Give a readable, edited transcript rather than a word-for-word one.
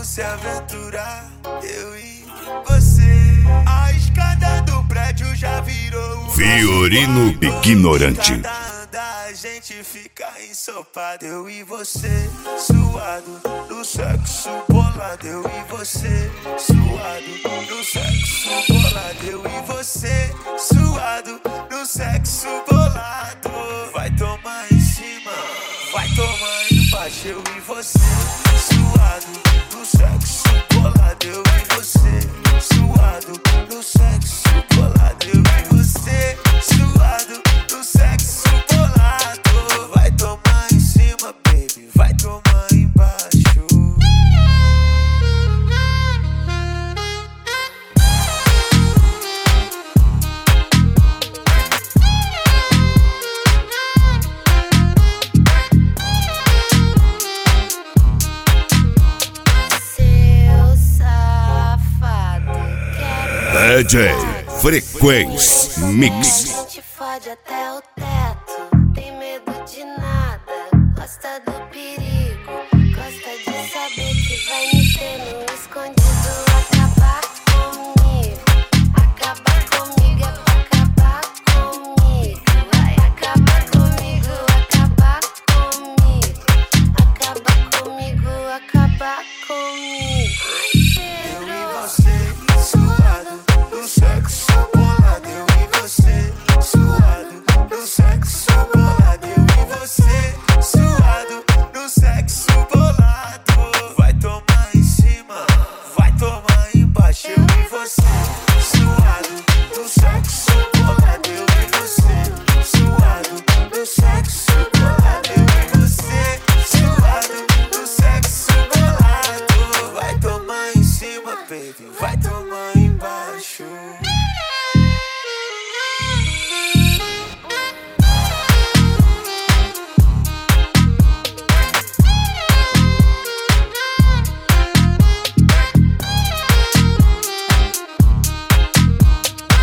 Vamos se aventurar, eu e você. A escada do prédio já virou Fiorino Ignorante. A gente fica ensopado, eu e você, suado, no sexo bolado, eu e você, suado, no sexo bolado, eu e você, suado, no sexo bolado. Vai tomar em cima, vai tomar embaixo, eu e você, suado, no sexo bolado, eu e você, suado, no sexo bolado, eu e você, suado, no sexo bolado. Vai tomar em cima, baby, vai tomar embaixo. Seu safado, quero DJ Frequência Mix. a gente fode até o